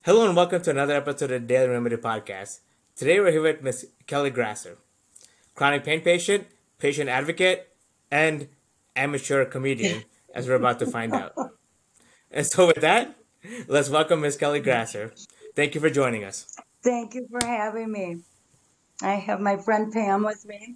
Hello and welcome to another episode of the Daily Remedy Podcast. Today we're here with Miss Kelly Grasser, chronic pain patient, patient advocate, and amateur comedian, as we're about to find out. And so with that, let's welcome Miss Kelly Grasser. Thank you for joining us. Thank you for having me. I have my friend Pam with me.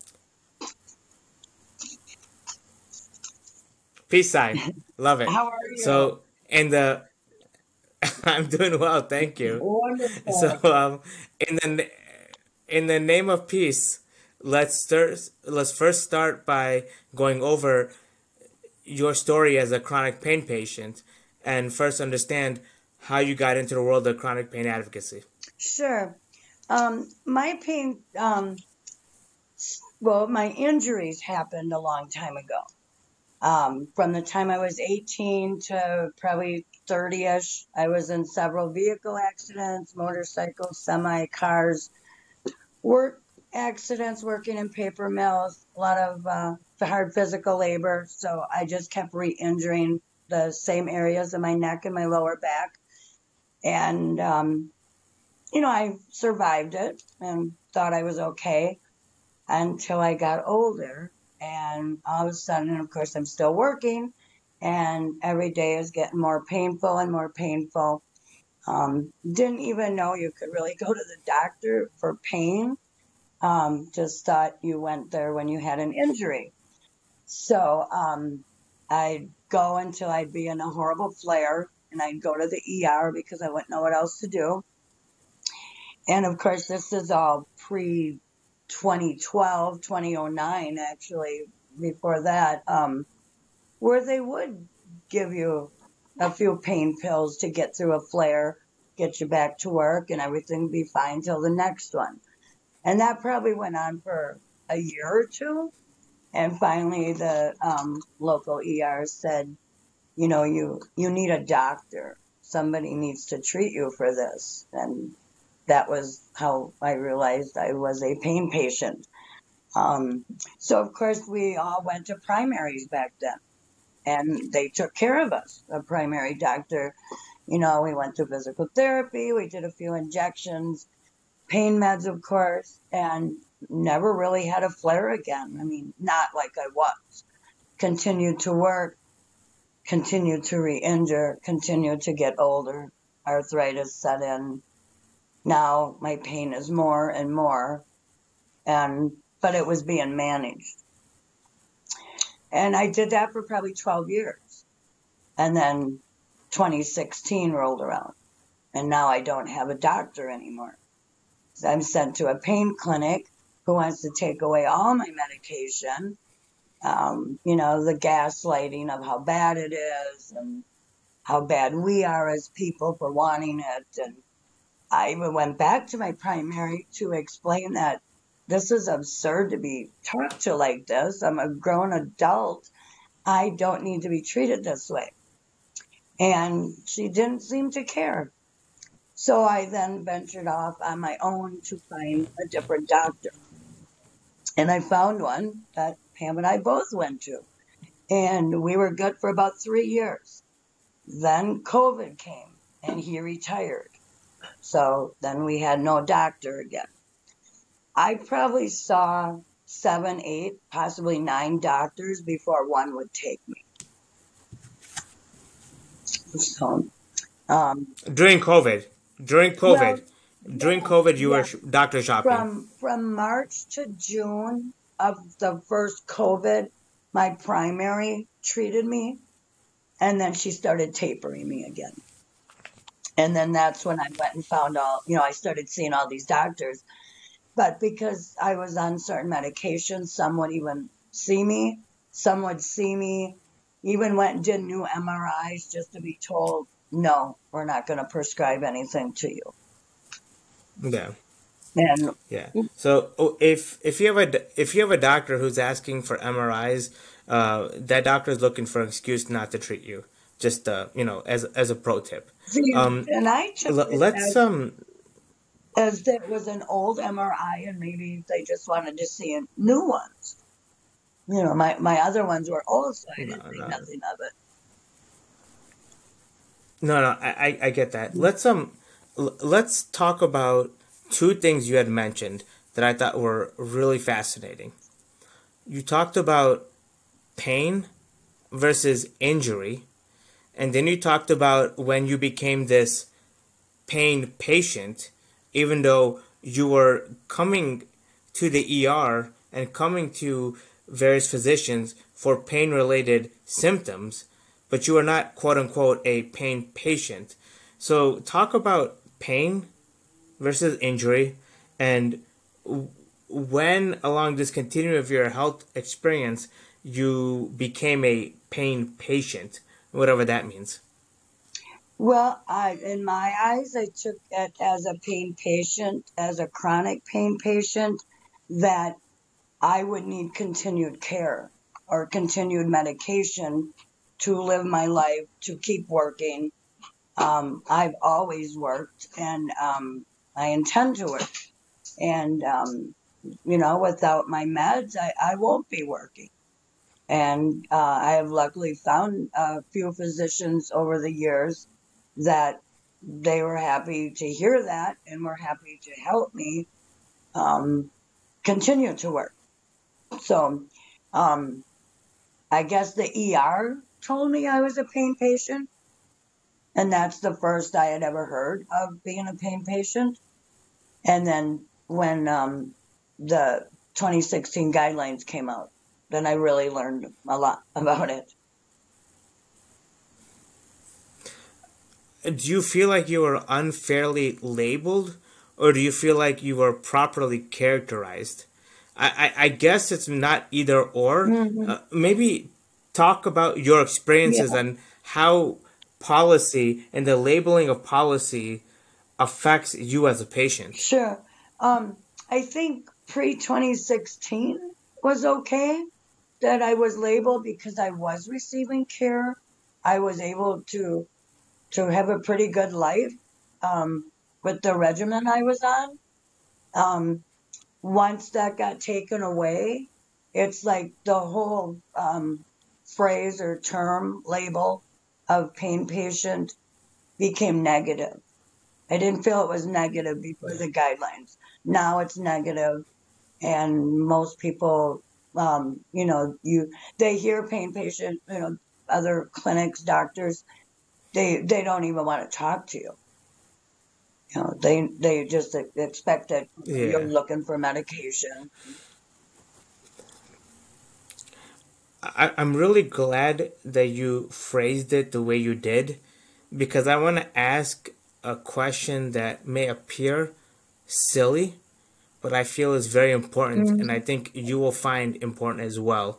Peace sign. Love it. How are you? So in the I'm doing well, thank you. So Wonderful. in the name of peace, let's first start by going over your story as a chronic pain patient and first understand how you got into the world of chronic pain advocacy. Sure. My pain, well, my injuries happened a long time ago. From the time I was 18 to probably 30-ish, I was in several vehicle accidents, motorcycles, semi, cars, work accidents, working in paper mills, a lot of hard physical labor. So I just kept re-injuring the same areas of my neck and my lower back. And, I survived it and thought I was okay until I got older. And all of a sudden, of course, I'm still working, and every day is getting more painful and more painful. Didn't even know you could really go to the doctor for pain. Just thought you went there when you had an injury. So I'd go until I'd be in a horrible flare, and I'd go to the ER because I wouldn't know what else to do. And of course, this is all pre 2012, 2009, actually, before that, where they would give you a few pain pills to get through a flare, get you back to work, and everything would be fine till the next one. And that probably went on for a year or two. And finally, the local ER said, you need a doctor. Somebody needs to treat you for this. And that was how I realized I was a pain patient. Um, so, of course, we all went to primaries back then, and they took care of us. A primary doctor, we went to physical therapy, we did a few injections, pain meds, of course, and never really had a flare again. I mean, not like I was. Continued to work, continued to re injure, continued to get older. Arthritis set in. Now my pain is more and more, and but it was being managed. And I did that for probably 12 years. And then 2016 rolled around, and now I don't have a doctor anymore. I'm sent to a pain clinic who wants to take away all my medication. The gaslighting of how bad it is and how bad we are as people for wanting it. And I even went back to my primary to explain that this is absurd to be talked to like this. I'm a grown adult. I don't need to be treated this way. And she didn't seem to care. So I then ventured off on my own to find a different doctor. And I found one that Pam and I both went to. And we were good for about 3 years. Then COVID came and he retired. So then we had no doctor again. I probably saw 7, 8, possibly 9 doctors before one would take me. So, um, During COVID, during well, COVID, during yeah, COVID, you were yeah. doctor shopping. From March to June of the first COVID, my primary treated me, and then she started tapering me again. And then that's when I went and found I started seeing all these doctors. But because I was on certain medications, some would even see me, some would see me, even went and did new MRIs just to be told, no, we're not going to prescribe anything to you. Yeah, And yeah. So if you have a doctor who's asking for MRIs, that doctor is looking for an excuse not to treat you. Just as a pro tip. see, Um, and I took it let's as it was an old MRI, and maybe they just wanted to see new ones. My other ones were old, so I no, didn't think no, nothing of it. no, no. I get that. let's talk about two things you had mentioned that I thought were really fascinating. You talked about pain versus injury, and then you talked about when you became this pain patient, even though you were coming to the ER and coming to various physicians for pain related symptoms, but you are not quote unquote a pain patient. So, talk about pain versus injury and when along this continuum of your health experience you became a pain patient, whatever that means. Well, in my eyes, I took it as a pain patient, as a chronic pain patient, that I would need continued care or continued medication to live my life, to keep working. I've always worked and I intend to work. And, without my meds, I won't be working. And I have luckily found a few physicians over the years that they were happy to hear that and were happy to help me um, continue to work. So um, I guess the ER told me I was a pain patient, and that's the first I had ever heard of being a pain patient. And then when the 2016 guidelines came out, then I really learned a lot about it. Do you feel like you were unfairly labeled, or do you feel like you were properly characterized? I guess it's not either or. Hmm. Maybe talk about your experiences Yeah, and how policy and the labeling of policy affects you as a patient. sure. I think pre 2016 was okay that I was labeled because I was receiving care. I was able to have a pretty good life with the regimen I was on. Um, Once that got taken away, it's like the whole phrase or term label of pain patient became negative. I didn't feel it was negative before Yeah. the guidelines. Now it's negative, and most people, they hear pain patient, other clinics, doctors, they don't even want to talk to you. They just expect that you're Yeah. looking for medication. I'm really glad that you phrased it the way you did because I want to ask a question that may appear silly, but I feel is very important, and I Mhm. think you will find important as well.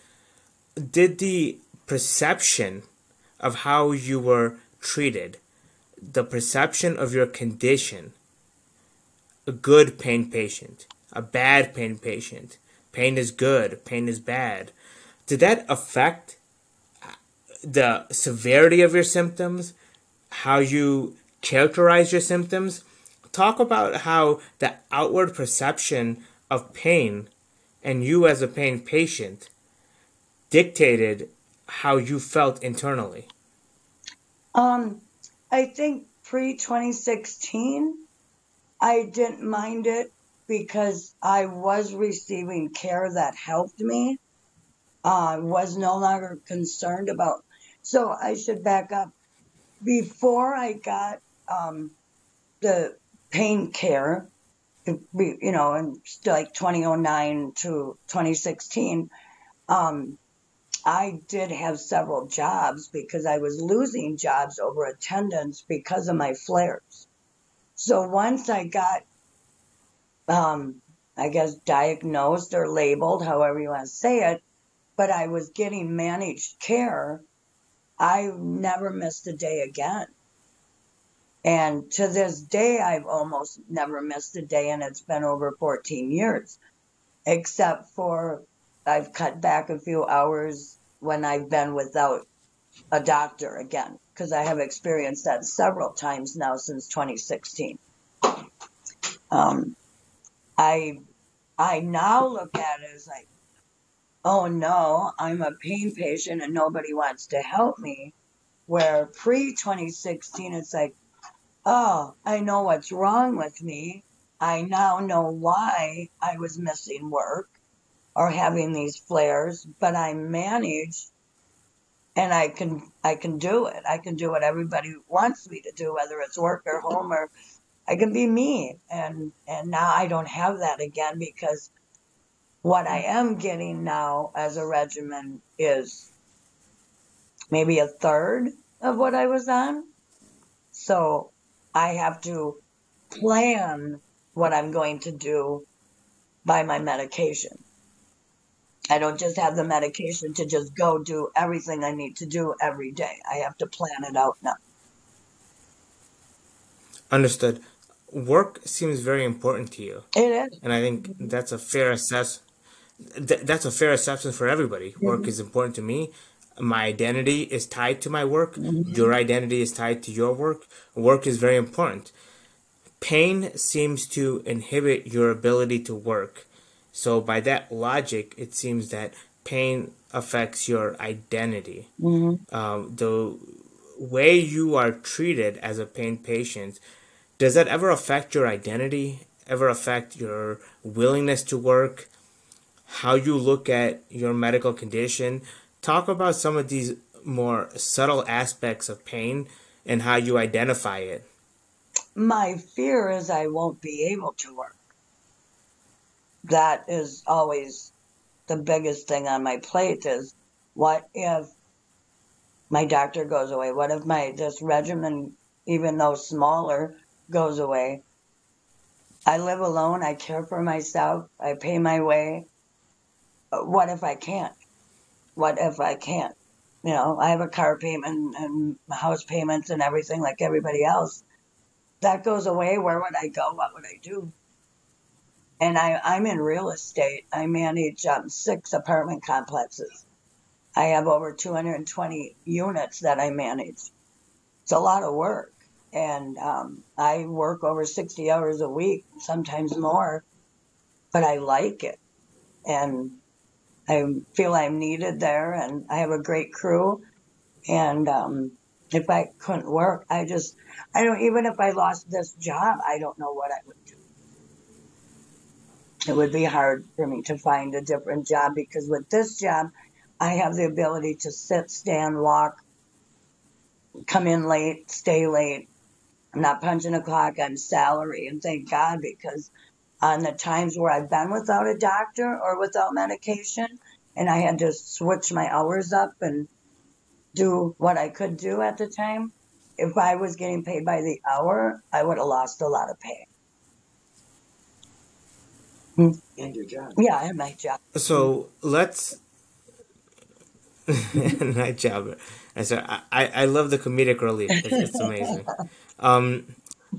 Did the perception of how you were treated, the perception of your condition, a good pain patient, a bad pain patient, pain is good, pain is bad, did that affect the severity of your symptoms, how you characterize your symptoms? Talk about how the outward perception of pain and you as a pain patient dictated how you felt internally. Um, I think pre 2016, I didn't mind it because I was receiving care that helped me. I was no longer concerned about. So I should back up. Before I got the pain care, in like 2009 to 2016, um, I did have several jobs because I was losing jobs over attendance because of my flares. So once I got, um, I guess, diagnosed or labeled, however you want to say it, but I was getting managed care, I never missed a day again. And to this day, I've almost never missed a day, and it's been over 14 years, except for I've cut back a few hours when I've been without a doctor again, because I have experienced that several times now since 2016. Um, I I now look at it as like, oh no, I'm a pain patient and nobody wants to help me. Where pre 2016, it's like, Oh, I know what's wrong with me. I now know why I was missing work or having these flares, but I manage and I can do it. I can do what everybody wants me to do, whether it's work or home, or I can be me. And now I don't have that again, because what I am getting now as a regimen is maybe a third of what I was on. So I have to plan what I'm going to do by my medication. I don't just have the medication to just go do everything I need to do every day. I have to plan it out now. Understood. Work seems very important to you, It is. and I think that's a fair that's a fair assessment for everybody. Work Mhm. is important to me. My identity is tied to my work. Your Mhm. identity is tied to your work. Work is very important. Pain seems to inhibit your ability to work. So, by that logic, it seems that pain affects your identity. Mhm. The way you are treated as a pain patient, does that ever affect your identity? Ever affect your willingness to work? How you look at your medical condition? Talk about some of these more subtle aspects of pain and how you identify it. My fear is I won't be able to work. That is always the biggest thing on my plate, is what if my doctor goes away? What if my this regimen, even though smaller, goes away? I live alone. I care for myself. I pay my way. What if I can't? What if I can't? I have a car payment and house payments and everything like everybody else. That goes away. Where would I go? What would I do? And I'm in real estate. I manage 6 apartment complexes. I have over 220 units that I manage. It's a lot of work. And I work over 60 hours a week, sometimes more, but I like it. And I feel I'm needed there, and I have a great crew. And if I couldn't work, I don't, even if I lost this job, I don't know what I would do. It would be hard for me to find a different job, because with this job, I have the ability to sit, stand, walk, come in late, stay late. I'm not punching a clock. I'm salary. And thank God, because on the times where I've been without a doctor or without medication, and I had to switch my hours up and do what I could do at the time, if I was getting paid by the hour, I would have lost a lot of pay. Hmm. And your job. Yeah, and my job. So let's night job. I said I love the comedic relief. It's amazing. Um,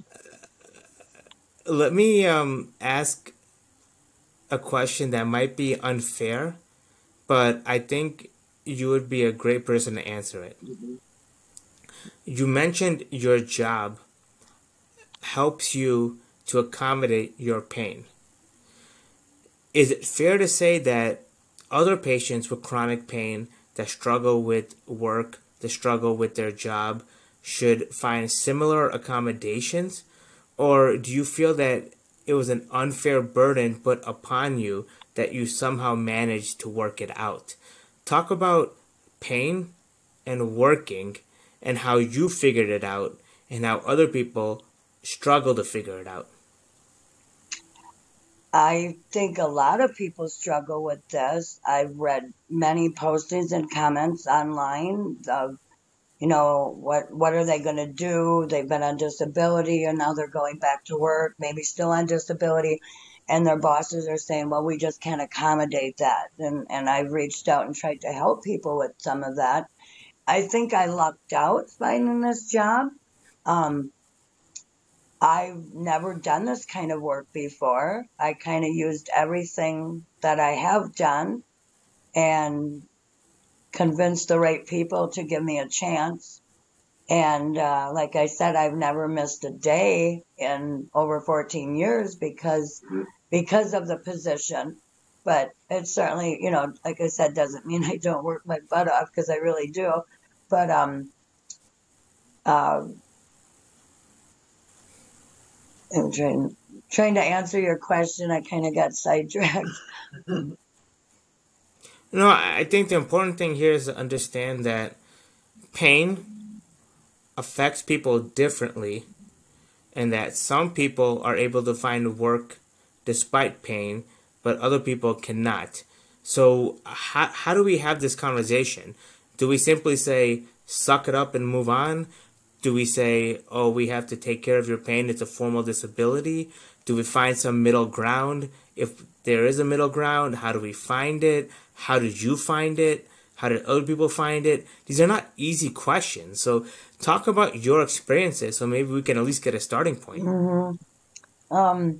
Let me ask a question that might be unfair, but I think you would be a great person to answer it. Mhm. You mentioned your job helps you to accommodate your pain. Is it fair to say that other patients with chronic pain that struggle with work, that struggle with their job, should find similar accommodations? Or do you feel that it was an unfair burden put upon you that you somehow managed to work it out? Talk about pain and working and how you figured it out and how other people struggle to figure it out. I think a lot of people struggle with this. I've read many postings and comments online of, what are they going to do? They've been on disability and now they're going back to work, maybe still on disability, and their bosses are saying, well, we just can't accommodate that. And I've reached out and tried to help people with some of that. I think I lucked out finding this job. Um, I've never done this kind of work before. I kind of used everything that I have done and convinced the right people to give me a chance. And like I said, I've never missed a day in over 14 years because of the position. But it certainly, like I said, doesn't mean I don't work my butt off, because I really do. But uh, I'm trying to answer your question. I kind of got sidetracked. No, I think the important thing here is to understand that pain affects people differently, and that some people are able to find work despite pain, but other people cannot. So, how do we have this conversation? Do we simply say, suck it up and move on? Do we say, oh, we have to take care of your pain, it's a formal disability? Do we find some middle ground? If there is a middle ground, how do we find it? How did you find it? How did other people find it? These are not easy questions. So, talk about your experiences so maybe we can at least get a starting point. hmm Um,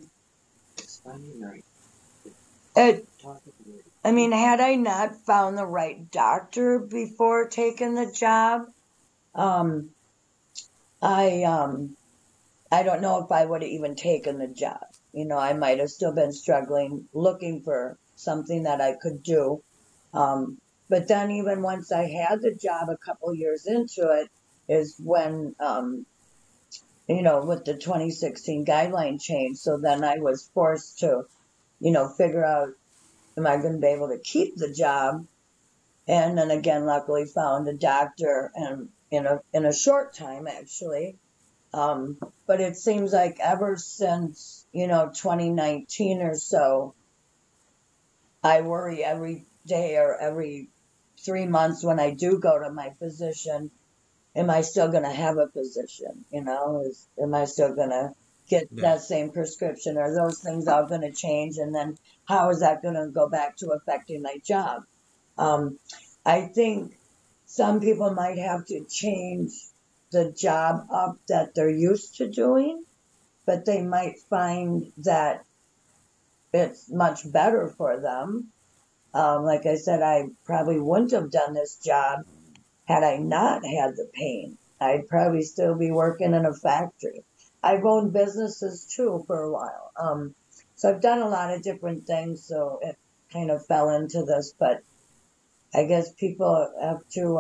it, I mean, had I not found the right doctor before taking the job, um, I I don't know if I would have even taken the job. I might have still been struggling, looking for something that I could do. Um, but then even once I had the job a couple years into it is when with the 2016 guideline change. So then I was forced to, figure out, am I going to be able to keep the job? And then again, luckily found a doctor and in a short time actually. But it seems like ever since, 2019 or so, I worry every day or every 3 months when I do go to my physician, am I still going to have a physician? Am I still going to get Yeah. that same prescription? Are those things all going to change? And then how is that going to go back to affecting my job? Um, I think some people might have to change the job up that they're used to doing, but they might find that it's much better for them. Like I said, I probably wouldn't have done this job had I not had the pain. I'd probably still be working in a factory. I've owned businesses too for a while. So I've done a lot of different things. So it kind of fell into this, but I guess people have to,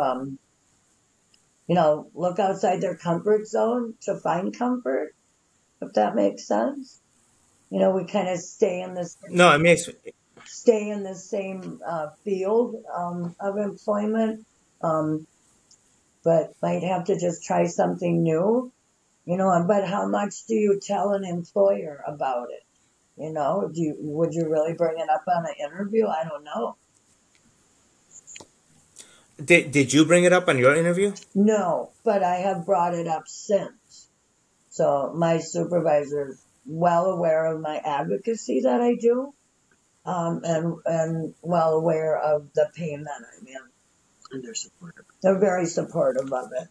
look outside their comfort zone to find comfort, if that makes sense. We kind of No, it makes stay in the same field of employment, um, but might have to just try something new. But how much do you tell an employer about it? Would you really bring it up on an interview? I don't know. did you bring it up on your interview? No, but I have brought it up since. So my supervisor's well aware of my advocacy that I do, and well aware of the pain that I'm in. And they're supportive. They're very supportive of it.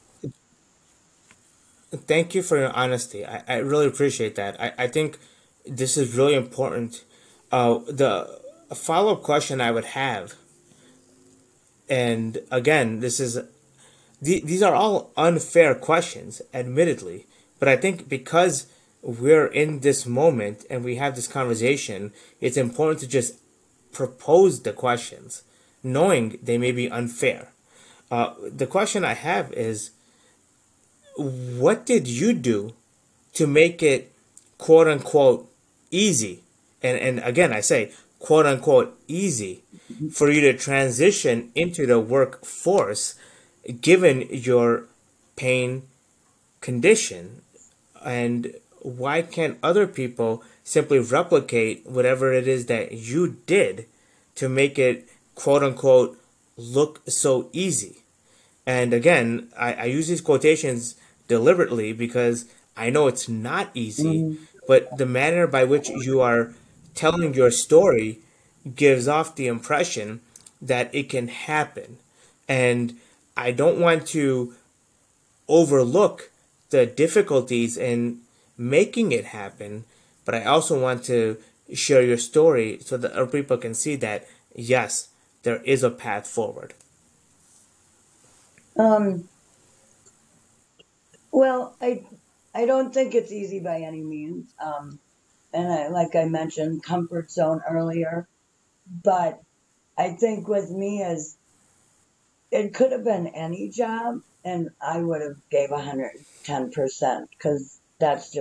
Thank you for your honesty. I really appreciate that. I think this is really important. The follow up question I would have, and again, these are all unfair questions, admittedly, but I think because we're in this moment and we have this conversation, it's important to just propose the questions, knowing they may be unfair. The question I have is, what did you do to make it quote unquote easy? And again, I say quote unquote easy for you to transition into the workforce given your pain condition. And why can't other people simply replicate whatever it is that you did to make it quote unquote look so easy? And again, I use these quotations deliberately because I know it's not easy, Mhm. but the manner by which you are telling your story gives off the impression that it can happen. And I don't want to overlook the difficulties in making it happen, but I also want to share your story so that other people can see that, yes, there is a path forward. Um, well, I don't think it's easy by any means. And like I mentioned, comfort zone earlier. But I think with me is it could have been any job, and I would have gave 110% because that's just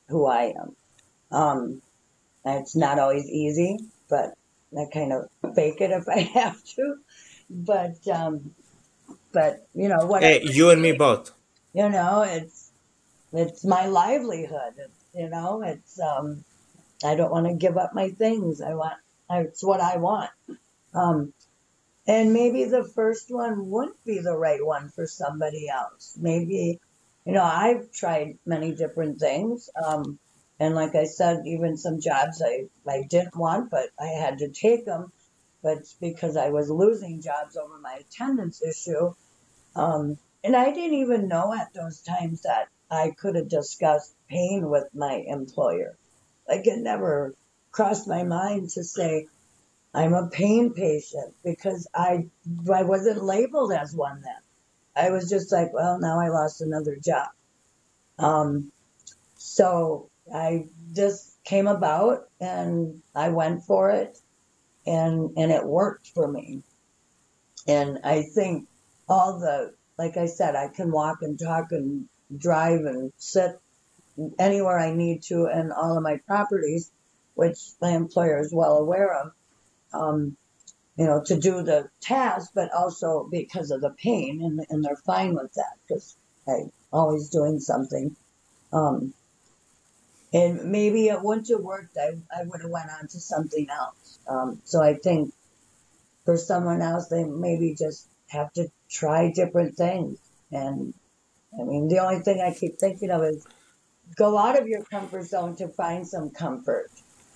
who I am. Um, it's not always easy, but I kind of fake it if I have to. But you know, whatever Hey, you and me it takes, both. you know, it's my livelihood. You know, it's I don't want to give up my things. It's what I want. Um, and maybe the first one wouldn't be the right one for somebody else. Maybe, you know, I've tried many different things. And like I said, even some jobs I didn't want, but I had to take them. But it's because I was losing jobs over my attendance issue. And I didn't even know at those times that I could have discussed pain with my employer. Like it never crossed my mind to say, I'm a pain patient because I wasn't labeled as one then. I was just like, well, now I lost another job. Um, so I just came about and I went for it and it worked for me. And I think all the like I said, I can walk and talk and drive and sit anywhere I need to in all of my properties, which my employer is well aware of. Um, you know, to do the task, but also because of the pain, and they're fine with that because I'm always doing something. Um, and maybe it wouldn't have worked. I would have went on to something else. So I think for someone else, they maybe just have to try different things. And I mean, the only thing I keep thinking of is go out of your comfort zone to find some comfort.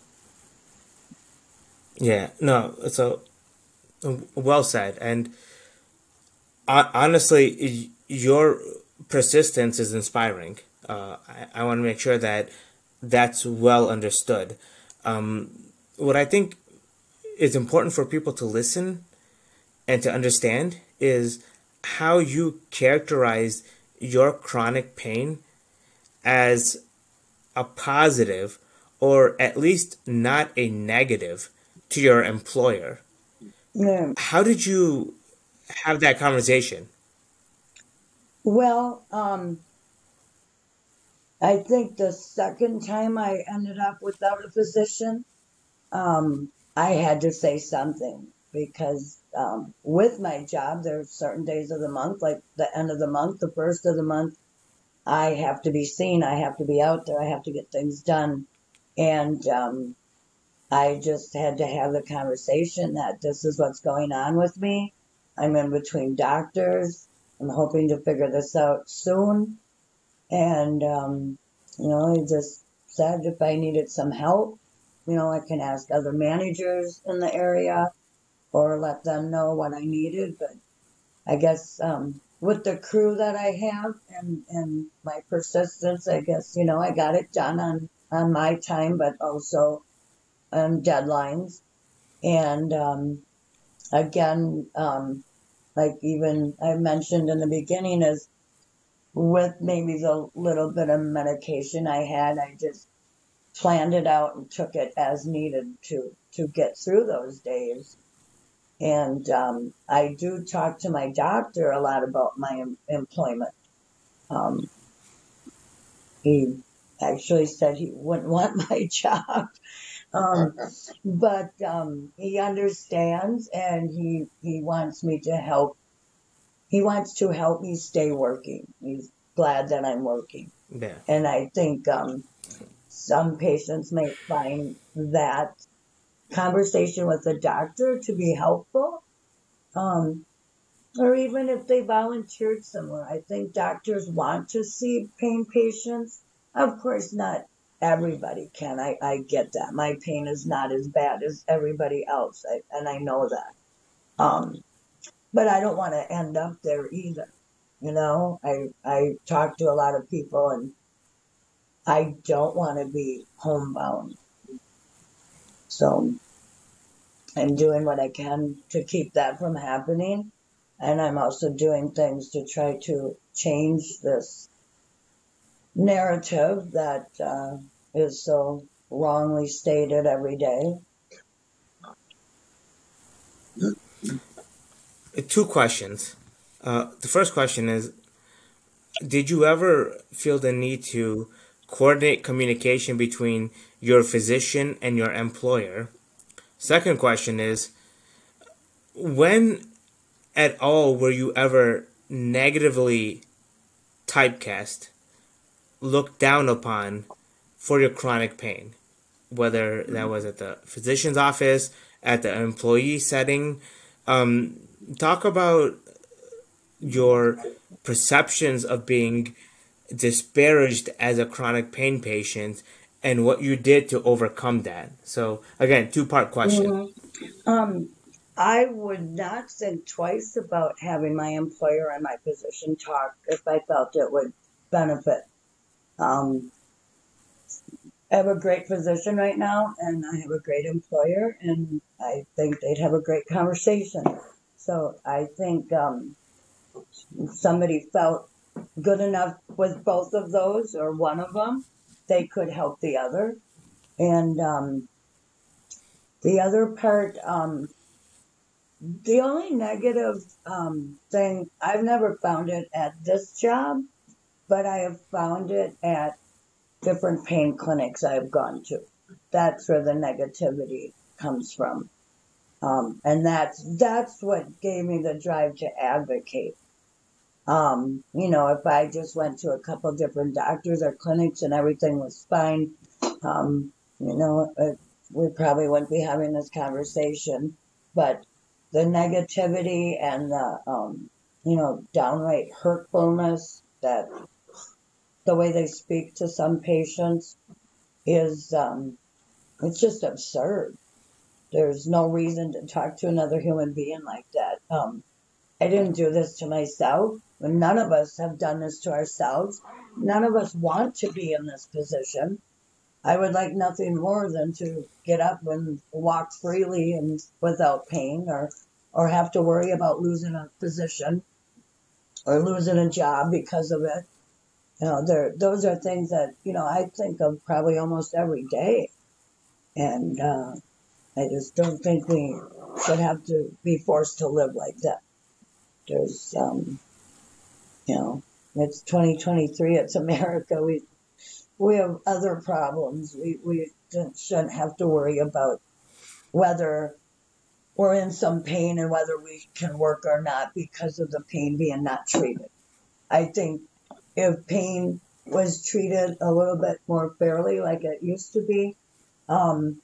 Yeah, no, so well said. And honestly, your persistence is inspiring. I want to make sure that that's well understood. What I think is important for people to listen and to understand is how you characterize your chronic pain as a positive or at least not a negative to your employer. Yeah. How did you have that conversation? Well, I think the second time I ended up without a physician, I had to say something because with my job, there's certain days of the month, like the end of the month, the first of the month, I have to be seen, I have to be out there, I have to get things done. And I just had to have the conversation that this is what's going on with me. I'm in between doctors. I'm hoping to figure this out soon. And, you know, I just said if I needed some help, you know, I can ask other managers in the area or let them know what I needed. But I guess with the crew that I have and my persistence, I guess, you know, I got it done on my time, but also on deadlines. And again, like even I mentioned in the beginning, is with maybe the little bit of medication I had, I just planned it out and took it as needed to get through those days. And I do talk to my doctor a lot about my employment. Um, he actually said he wouldn't want my job, um, but he understands and he wants me to help. He wants to help me stay working. He's glad that I'm working, Yeah. and I think some patients may find that conversation with the doctor to be helpful, um, or even if they volunteered somewhere. I think doctors want to see pain patients. Of course, not everybody can. I get that. My pain is not as bad as everybody else, and I know that. But I don't want to end up there either. You know, I talk to a lot of people, and I don't want to be homebound. So I'm doing what I can to keep that from happening. And I'm also doing things to try to change this narrative that is so wrongly stated every day. Two questions. The first question is, did you ever feel the need to coordinate communication between your physician and your employer? Second question is, when at all were you ever negatively typecast, looked down upon for your chronic pain? Whether that was at the physician's office, at the employee setting. Talk about your perceptions of being disparaged as a chronic pain patient and what you did to overcome that. So, again, two-part question. Mhm. I would not think twice about having my employer and my physician talk if I felt it would benefit. Um, I have a great physician right now, and I have a great employer, and I think they'd have a great conversation. So I think if somebody felt good enough with both of those or one of them, they could help the other. And the other part, the only negative thing, I've never found it at this job, but I have found it at different pain clinics I've gone to. That's where the negativity comes from. And that's what gave me the drive to advocate. If I just went to a couple different doctors or clinics and everything was fine, um, we probably wouldn't be having this conversation. But the negativity and the downright hurtfulness that the way they speak to some patients is, it's just absurd. There's no reason to talk to another human being like that. I didn't do this to myself. None of us have done this to ourselves. None of us want to be in this position. I would like nothing more than to get up and walk freely and without pain or have to worry about losing a position or losing a job because of it. Those are things that, I think of probably almost every day. And I just don't think we should have to be forced to live like that. There's, you know, it's 2023. It's America. We have other problems. We shouldn't have to worry about whether we're in some pain and whether we can work or not because of the pain being not treated. I think if pain was treated a little bit more fairly, like it used to be, um,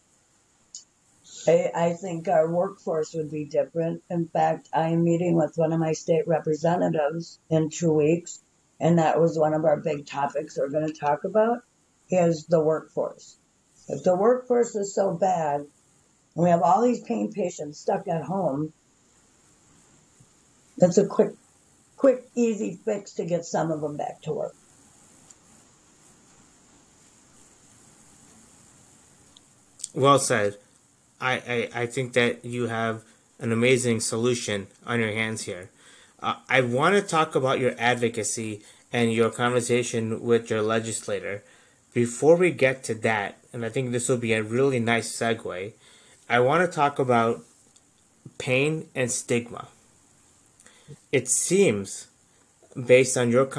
I think our workforce would be different. In fact, I'm meeting with one of my state representatives in 2 weeks, and that was one of our big topics we're going to talk about is the workforce. If the workforce is so bad, and we have all these pain patients stuck at home, it's a quick, easy fix to get some of them back to work. Well said. I think that you have an amazing solution on your hands here. I want to talk about your advocacy and your conversation with your legislator. Before we get to that, and I think this will be a really nice segue, I want to talk about pain and stigma. It seems, based on your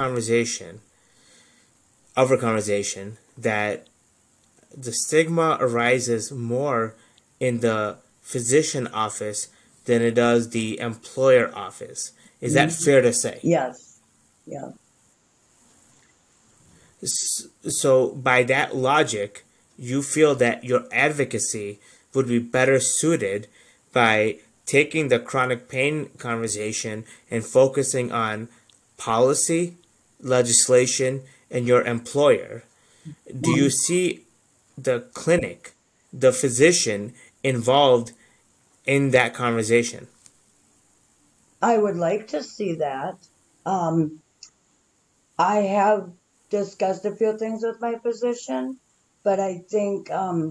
our conversation, that the stigma arises more in the physician office than it does the employer office. Is that Mhm. fair to say? Yes. Yeah. So, by that logic, you feel that your advocacy would be better suited by taking the chronic pain conversation and focusing on policy, legislation, and your employer. Do you Mhm. see the clinic, the physician involved in that conversation? I would like to see that. Um, I have discussed a few things with my physician, but I think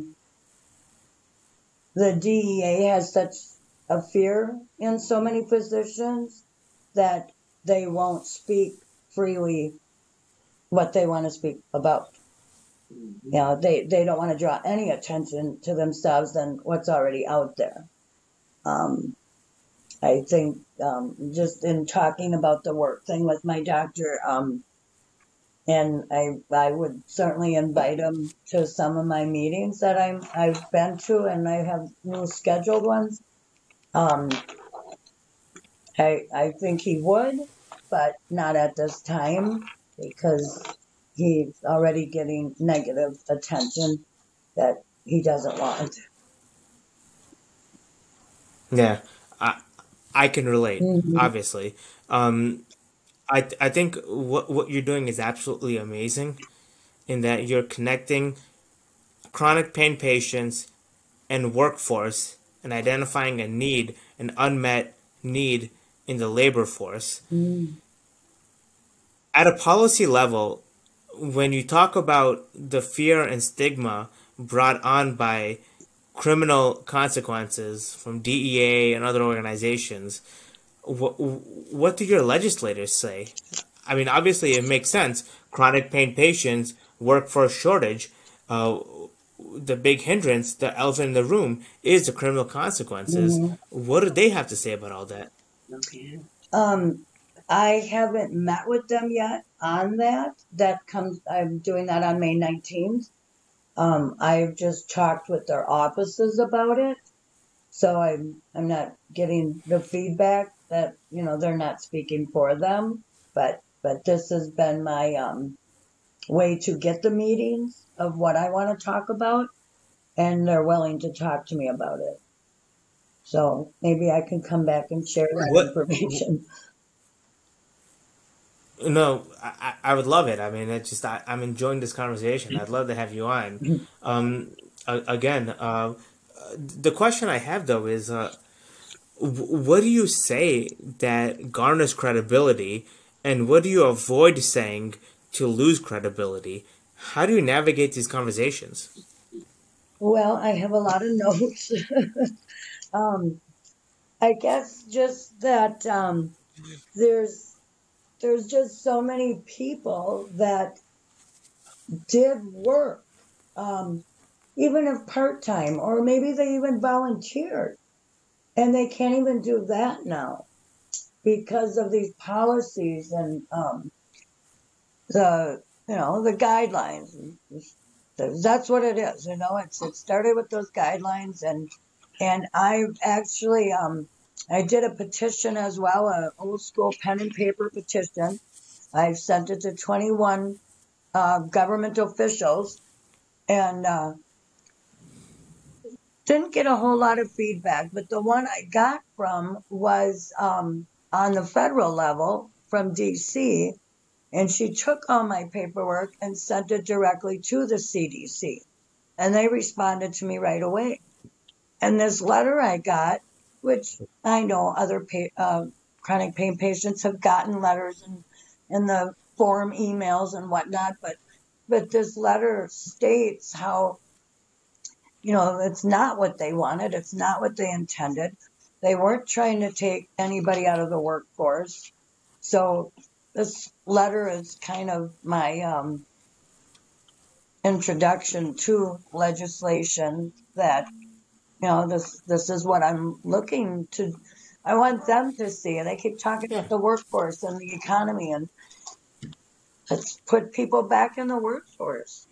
the DEA has such a fear in so many physicians that they won't speak freely what they want to speak about. They don't want to draw any attention to themselves than what's already out there. Um, I think just in talking about the work thing with my doctor, And I would certainly invite him to some of my meetings that I've been to, and I have new scheduled ones. Um, I think he would, but not at this time because he's already getting negative attention that he doesn't want. Yeah, I can relate, Mhm. obviously. Um, I think what you're doing is absolutely amazing in that you're connecting chronic pain patients and workforce and identifying a need, an unmet need in the labor force. Mm. At a policy level, when you talk about the fear and stigma brought on by criminal consequences from DEA and other organizations, what do your legislators say? I mean, obviously, it makes sense. Chronic pain patients, workforce shortage. The big hindrance, the elephant in the room, is the criminal consequences. Mhm. What do they have to say about all that? Um, I haven't met with them yet on that. I'm doing that on May 19th. I've just talked with their offices about it. So I'm not getting the feedback that, they're not speaking for them, but this has been my way to get the meetings of what I want to talk about, and they're willing to talk to me about it. So maybe I can come back and share that What? information. No, I would love it. I mean, it's just I'm enjoying this conversation. I'd love to have you on. Um, Again, the question I have though is, what do you say that garners credibility, and what do you avoid saying to lose credibility? How do you navigate these conversations? Well, I have a lot of notes. um, I guess just that there's there's just so many people that did work, um, even if part time, or maybe they even volunteered, and they can't even do that now because of these policies and the guidelines. That's what it is. It started with those guidelines, and I've actually I did a petition as well, a old school pen and paper petition. I've sent it to 21 government officials, and didn't get a whole lot of feedback, but the one I got from was on the federal level from DC, and she took all my paperwork and sent it directly to the CDC, and they responded to me right away. And this letter I got, which I know other chronic pain patients have gotten letters in the form emails and whatnot, but this letter states how it's not what they wanted. It's not what they intended. They weren't trying to take anybody out of the workforce. So this letter is kind of my introduction to legislation that, this is what I'm looking to. I want them to see. And they keep talking Yeah, about the workforce and the economy, and let's put people back in the workforce.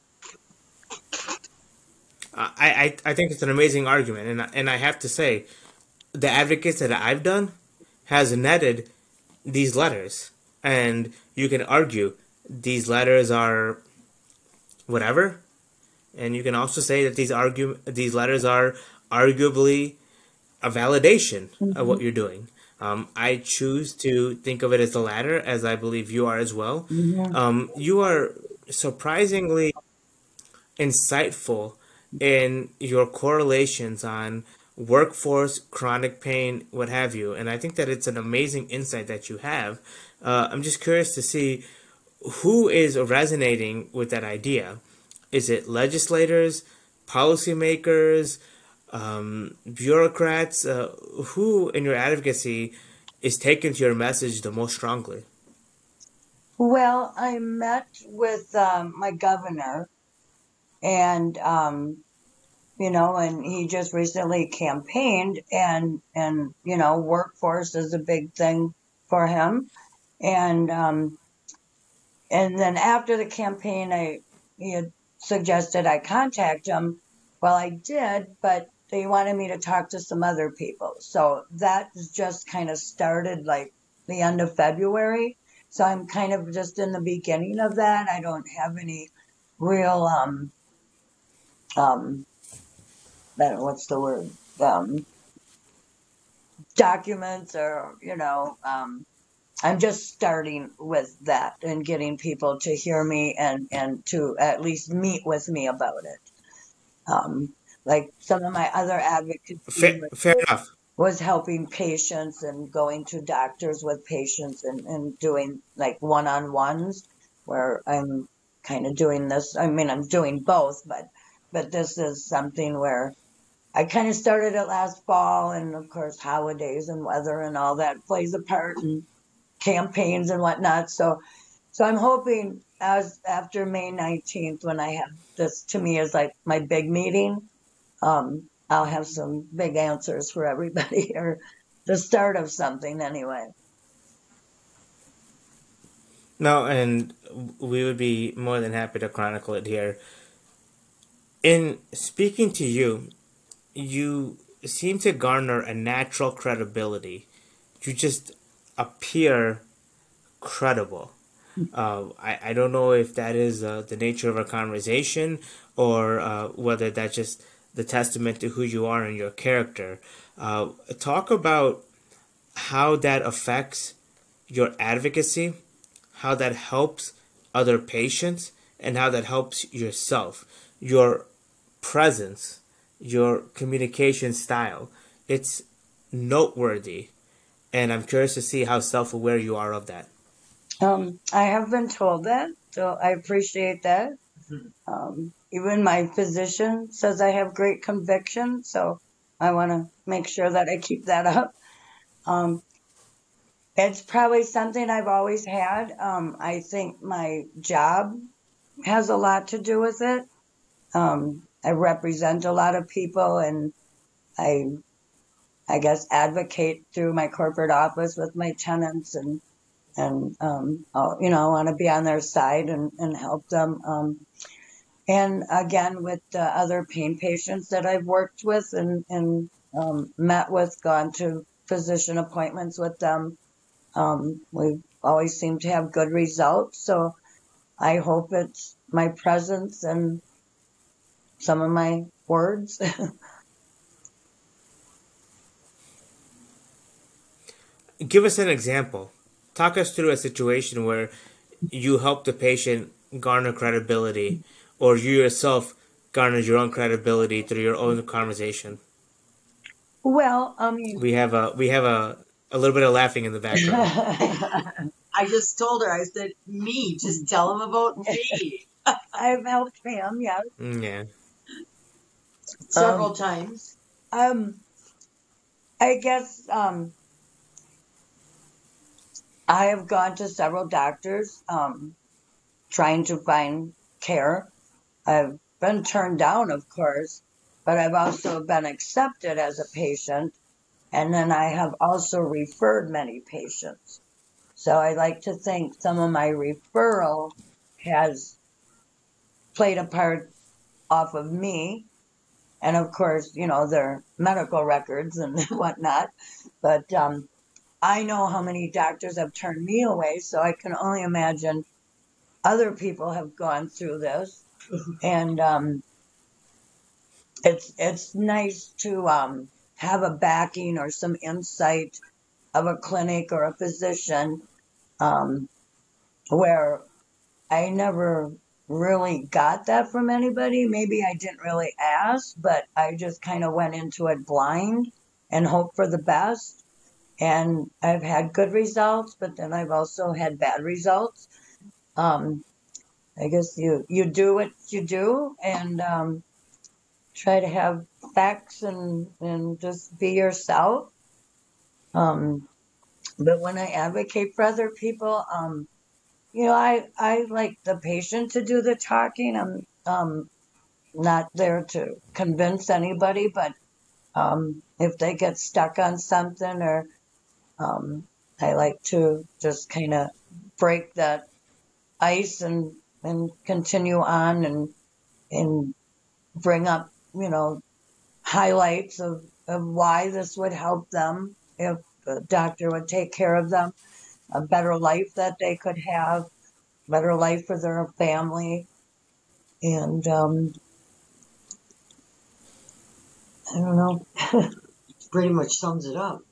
I think it's an amazing argument, and I have to say, the advocates that I've done has netted these letters, and you can argue these letters are whatever, and you can also say that these letters are arguably a validation of what Hmm. you're doing. I choose to think of it as the latter, as I believe you are as well. Hmm. You are surprisingly insightful in your correlations on workforce, chronic pain, what have you. And I think that it's an amazing insight that you have. I'm just curious to see who is resonating with that idea. Is it legislators, policymakers, bureaucrats? Who in your advocacy is taken to your message the most strongly? Well, I met with my governor, and and he just recently campaigned, and workforce is a big thing for him, and And then after the campaign, he had suggested I contact him. Well, I did, but they wanted me to talk to some other people. So that just kind of started like the end of February. So I'm kind of just in the beginning of that. I don't have any real um what's the word? Documents or I'm just starting with that and getting people to hear me and to at least meet with me about it. Like some of my other advocacy Fair enough. was helping patients and going to doctors with patients and doing like one-on-ones where I'm kind of doing this. I mean, I'm doing both, but this is something where I kind of started it last fall, and of course, holidays and weather and all that plays a part, and campaigns and whatnot. So I'm hoping as after May 19th, when I have this to me is like my big meeting, I'll have some big answers for everybody or the start of something anyway. No, and we would be more than happy to chronicle it here. In speaking to you, you seem to garner a natural credibility. You just appear credible. I don't know if that is the nature of our conversation or whether that's just the testament to who you are and your character. Talk about how that affects your advocacy, how that helps other patients, and how that helps yourself. Your presence, your communication style. It's noteworthy, and I'm curious to see how self aware you are of that. I have been told that, so I appreciate that. Even my physician says I have great conviction, so I want to make sure that I keep that up. Um, it's probably something I've always had. I think my job has a lot to do with it. I represent a lot of people, and I, I guess, advocate through my corporate office with my tenants, I want to be on their side and help them. And again, with the other pain patients that I've worked with and met with, gone to physician appointments with them, we always seem to have good results. So I hope it's my presence and some of my words. Give us an example. Talk us through a situation where you help the patient garner credibility, or you yourself garnered your own credibility through your own conversation. Well, I mean, A little bit of laughing in the background. I just told her, I said, me, just tell him about me. I've helped him, yes. Yeah. Several times. Um, I guess I have gone to several doctors trying to find care. I've been turned down, of course, but I've also been accepted as a patient. And then I have also referred many patients. So I like to think some of my referral has played a part off of me. And of course, their medical records and whatnot. But I know how many doctors have turned me away, so I can only imagine other people have gone through this. And it's nice to have a backing or some insight of a clinic or a physician um, where I never really got that from anybody. Maybe I didn't really ask, but I just kind of went into it blind and hoped for the best. And I've had good results, but then I've also had bad results. Um, I guess you do what you do and try to have facts and just be yourself. Um, but when I advocate for other people, I like the patient to do the talking. I'm not there to convince anybody, but if they get stuck on something um, I like to just kind of break that ice and continue on and bring up, highlights of why this would help them if a doctor would take care of them, a better life that they could have, better life for their family. And I don't know. Pretty much sums it up.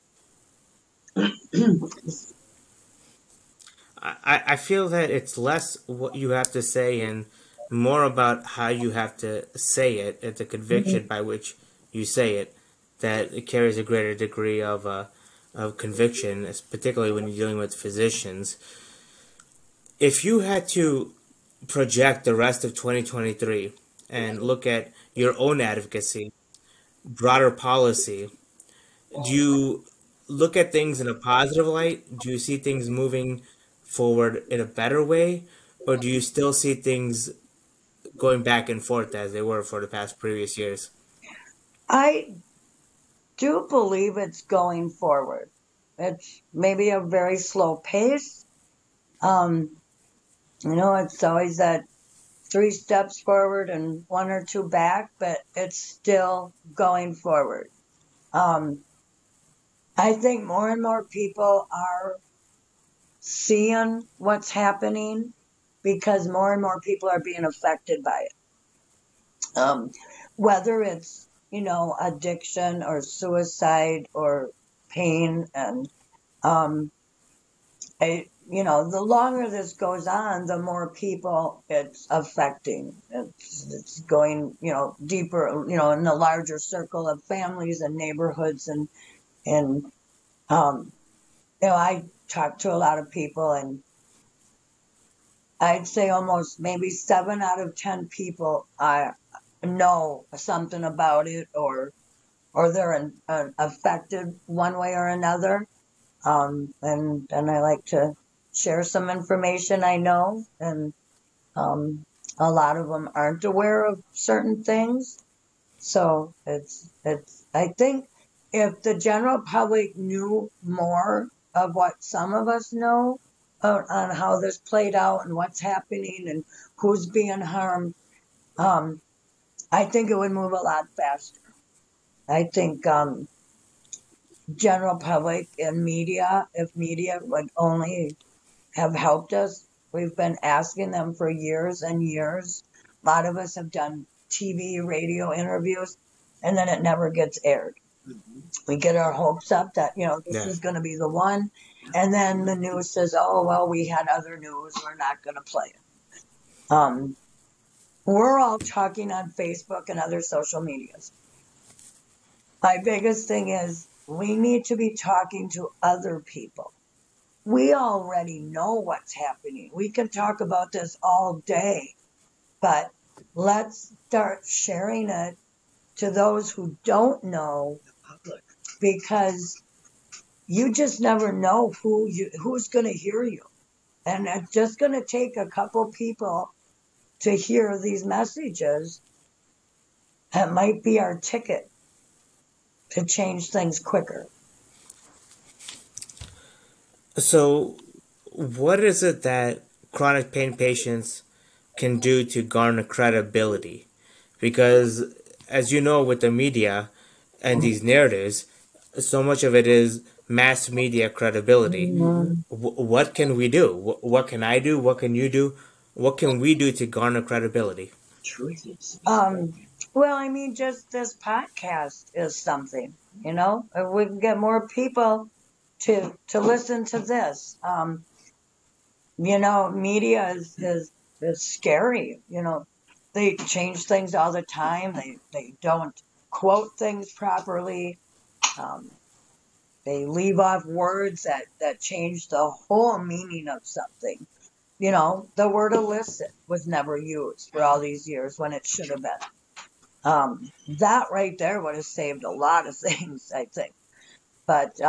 I feel that it's less what you have to say and more about how you have to say it, and the conviction by which you say it, that it carries a greater degree of conviction, particularly when you're dealing with physicians. If you had to project the rest of 2023 and look at your own advocacy, broader policy, do you look at things in a positive light? Do you see things moving forward in a better way? Or do you still see things going back and forth as they were for the past previous years? I do believe it's going forward. It's maybe a very slow pace. Um, it's always that three steps forward and one or two back, but it's still going forward. Um, I think more and more people are seeing what's happening because more and more people are being affected by it. Whether it's, addiction or suicide or pain. And um, the longer this goes on, the more people it's affecting. It's going, deeper, in the larger circle of families and neighborhoods. And I talk to a lot of people, and I'd say almost maybe 7 out of 10 people I know something about it, or they're affected one way or another. And I like to share some information I know, and um, a lot of them aren't aware of certain things. So it's. I think if the general public knew more of what some of us know on how this played out and what's happening and who's being harmed, um, I think it would move a lot faster. I think general public and media, if media would only have helped us. We've been asking them for years and years. A lot of us have done TV, radio interviews, and then it never gets aired. We get our hopes up that, this Yeah. is going to be the one. And then the news says, oh, well, we had other news. We're not going to play it. Um, we're all talking on Facebook and other social medias. My biggest thing is we need to be talking to other people. We already know what's happening. We can talk about this all day, but let's start sharing it to those who don't know, because you just never know who's going to hear you. And it's just going to take a couple people to hear these messages. That might be our ticket to change things quicker. So, what is it that chronic pain patients can do to garner credibility? Because, as you know, with the media and these narratives, so much of it is mass media credibility. Mhm. What can we do? What can I do? What can you do? What can we do to garner credibility? Um, well, I mean, just this podcast is something, if we can get more people to listen to this. Media is scary. They change things all the time. They don't quote things properly. Um, they leave off words that change the whole meaning of something. The word illicit was never used for all these years when it should have been. That right there would have saved a lot of things, I think. But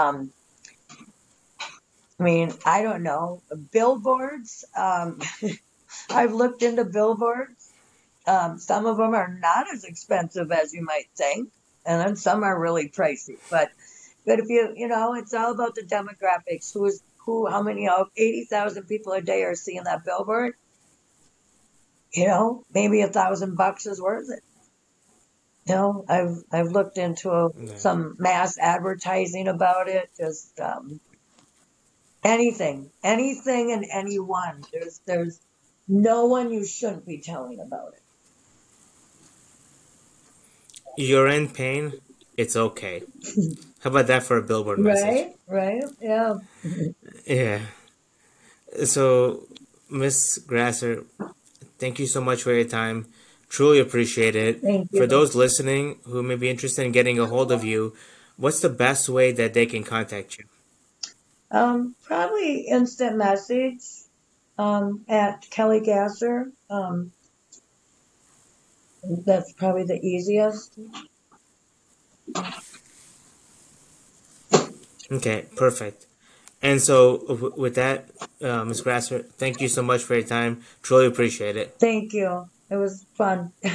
I mean, I don't know. Billboards. I've looked into billboards. Some of them are not as expensive as you might think, and then some are really pricey. But if it's all about the demographics. How many 80,000 people a day are seeing that billboard? maybe $1,000 is worth it. I've looked into Yeah. some mass advertising about it. Just anything, and anyone. There's no one you shouldn't be telling about it. You're in pain. It's okay. How about that for a billboard message? Right, right, yeah. Yeah. So, Miss Grasser, thank you so much for your time. Truly appreciate it. Thank For you. those listening who may be interested in getting a hold of you, what's the best way that they can contact you? Probably instant message at Kelly Gasser. That's probably the easiest. Okay, perfect. And so, with that, Ms. Grasser, thank you so much for your time. Truly appreciate it. Thank you. It was fun.